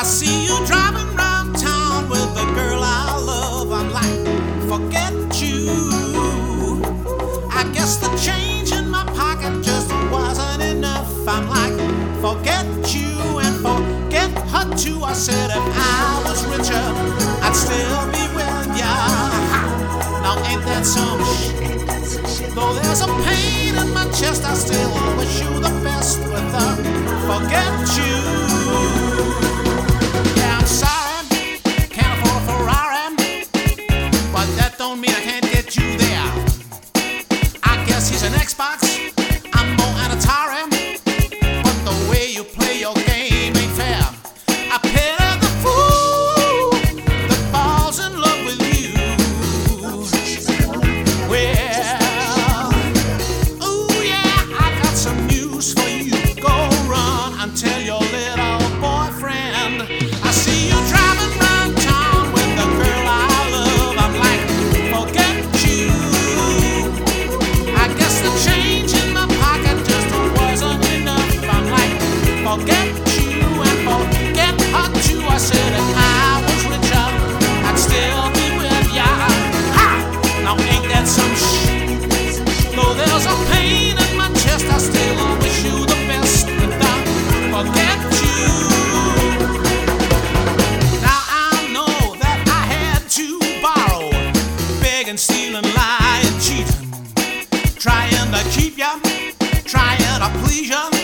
see you driving around town with the girl I love. I'm like, forget you. I guess the change in my pocket just wasn't enough. I'm like, forget you and forget her too. I said if I was richer, I'd still be with ya. Now ain't that some shit? Though there's a pain in my chest, I still wish you the best with her. Forget you. Yeah, I'm sorry, can't afford a Ferrari, but that don't mean I can't get you there. I guess he's an Xbox, I'm more an Atari, but the way you play your game ain't fair. I pity the fool that falls in love with you. Well, ooh yeah, I got some news for you. Go run and tell your little boyfriend I see you driving round town with the girl I love. I'm like, forget you. I guess the change in my pocket just wasn't enough. I'm like, forget you and forget her too. I said if I was richer, I'd still be with ya. Ha! Now ain't that some shit? Though there's a pain in my chest, I still wish you the best without forget you. Now I know that I had to borrow, beg and steal and lie and cheat, trying to keep ya, trying to please ya.